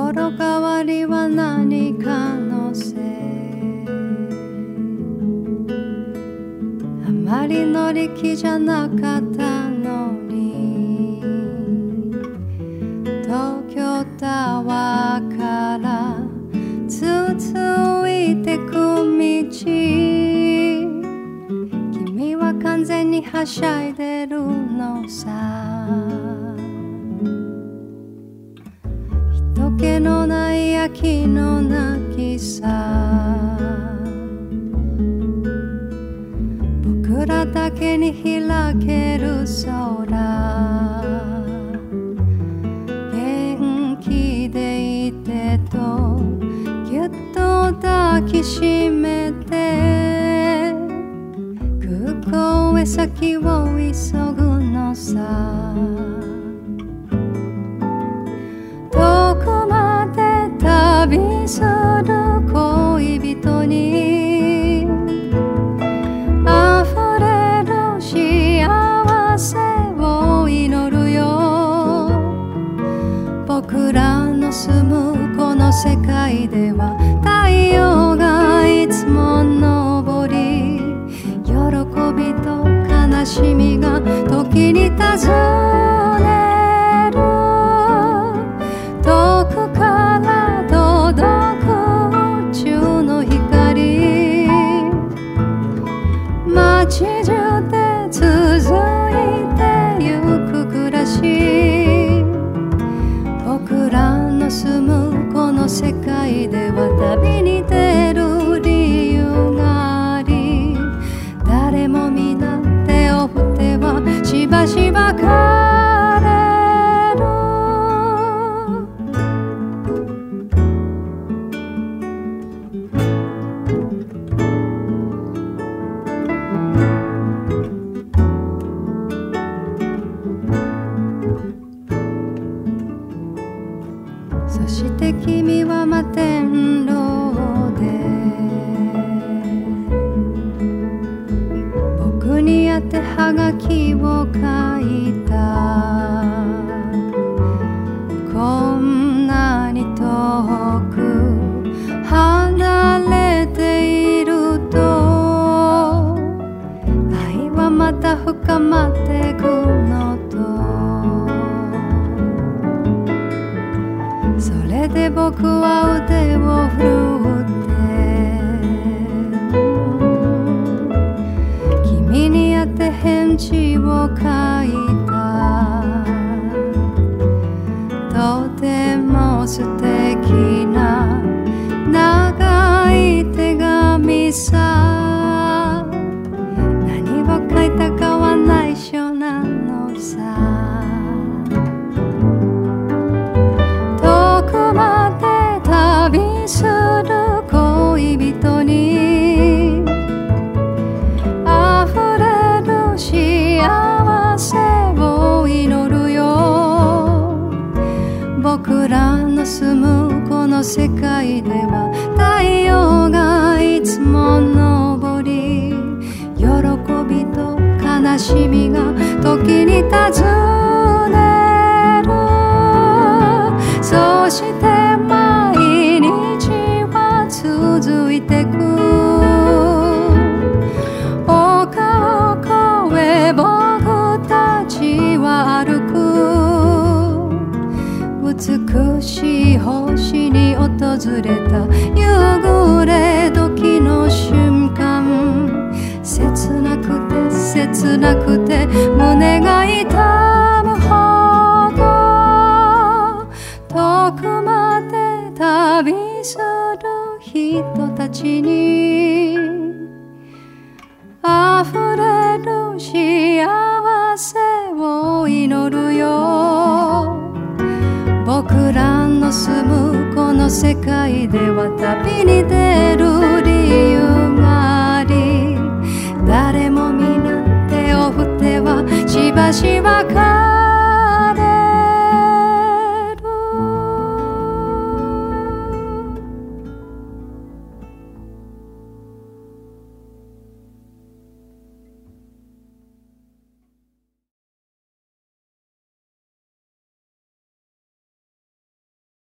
心変わりは何かのせい、あまり乗り気じゃなかったのに、東京タワーから続いてく道、君は完全にはしゃいでるのさ。人気のない秋の泣きさ、僕らだけに開ける空、元気でいてとぎゅっと抱きしめて、空港へ先を急ぐのさ。遠くまで旅する恋人に溢れる幸せを祈るよ。僕らの住むこの世界では太陽がいつも昇り、喜びと悲しみが時に尋ねる。遠くから届く宇宙の光、街中で続いてゆく暮らし、僕らの住むこの世界では旅に出る理由があり、誰も皆手を振ってはしばしば帰れる。そして君は摩天楼で僕に宛てはがきを書いた。こんなに遠く離れていると愛はまた深まってくのと、それで僕は腕を振るって君に宛て返事を書いた。とても素敵な長い手紙さ。何を書いたかは内緒なのさ。旅する恋人に溢れる幸せを祈るよ。僕らの住むこの世界では太陽がいつも昇り、喜びと悲しみが時に尋ねる。そして続いてく丘を越え僕たちは歩く。美しい星に訪れた夕暮れ時の瞬間、切なくて切なくて胸が痛むほど、遠くまで旅する人たちに溢れる幸せを祈るよ。僕らの住むこの世界では旅に出る理由があり、誰も皆手を振ってはしばしば帰